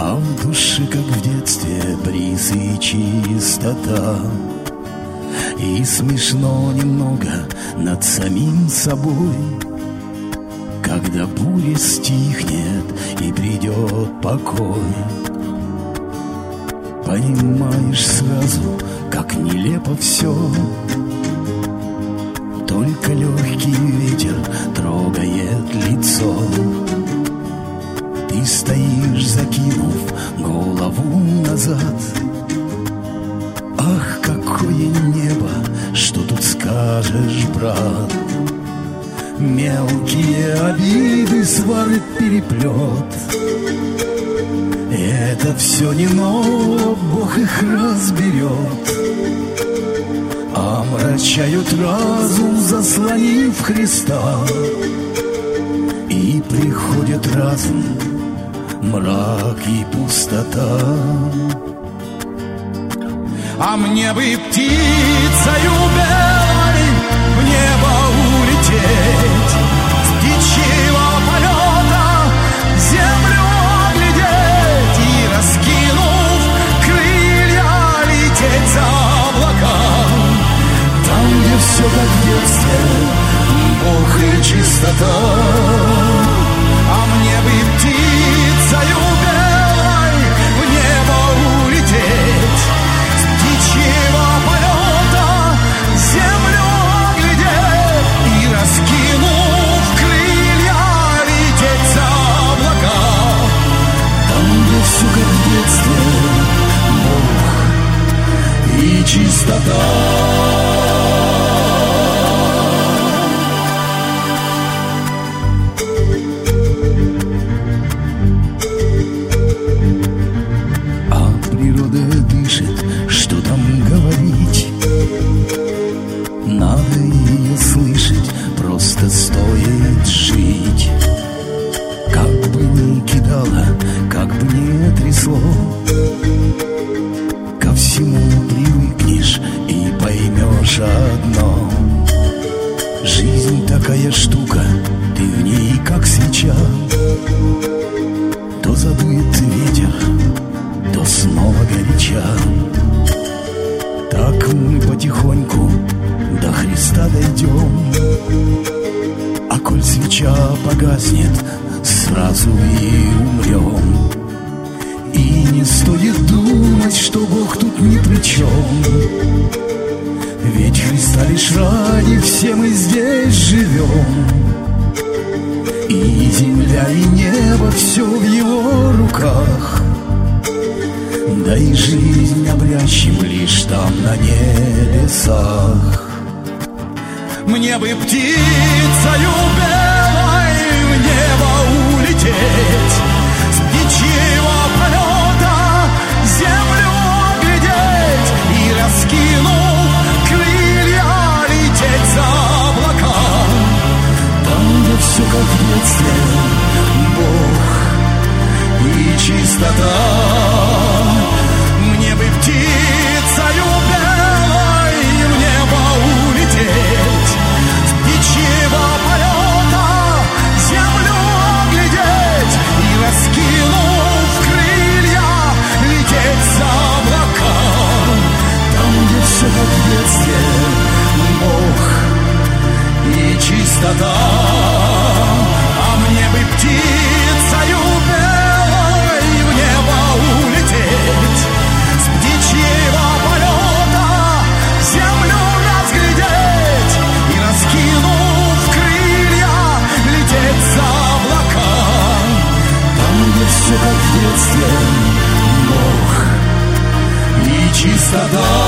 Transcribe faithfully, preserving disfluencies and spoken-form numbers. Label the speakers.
Speaker 1: А в душе, как в детстве, бриз и чистота. И смешно немного над самим собой, когда буря стихнет и придет покой. Понимаешь сразу, как нелепо все. Только легкий ветер трогает лицо. Ты стоишь, закинув голову назад. Ах, какое небо, что тут скажешь, брат? Мелкие обиды, свары, переплет. Это все не ново, Бог их разберет. Омрачают разум, заслонив Христа. И приходит разум, мрак и пустота. А мне бы птицею белой в небо улететь, с птичьего полета землю оглядеть и, раскинув крылья, лететь за облака. Там, где все как в детстве, Бог и чистота. А мне бы птицею белой в небо улететь, с птичьего полета землю оглядеть и, раскинув крылья, лететь за облака. Там, где все как в детстве, Бог и чистота. Что там говорить? Надо ее слышать, просто стоит жить. Как бы ни кидало, как бы ни трясло, ко всему привыкнешь и поймешь одно. Жизнь такая штука, ты в ней как свеча. То задует ветер, то снова горяча. Так мы потихоньку до Христа дойдем. А коль свеча погаснет, сразу и умрем. И не стоит думать, что Бог тут ни при чем. Ведь Христа лишь ради все мы здесь живем. И земля, и небо, все в Его руках. Да и жизнь обрящем лишь там на небесах. Мне бы птицею белой в небо улететь, с птичьего полета землю оглядеть и, раскинув крылья, лететь за облака. Там, где все как в детстве, Бог и чистота. Мне бы птицею белой в небо улететь, с птичьего полета землю оглядеть и, раскинув крылья, лететь за облака. Там, где все как в детстве, Бог и чистота. А мне бы птицею белой в небо улететь, с птичьего полета землю разглядеть и, раскинув крылья, лететь за облака. Там, где все как в детстве, Бог и чистота.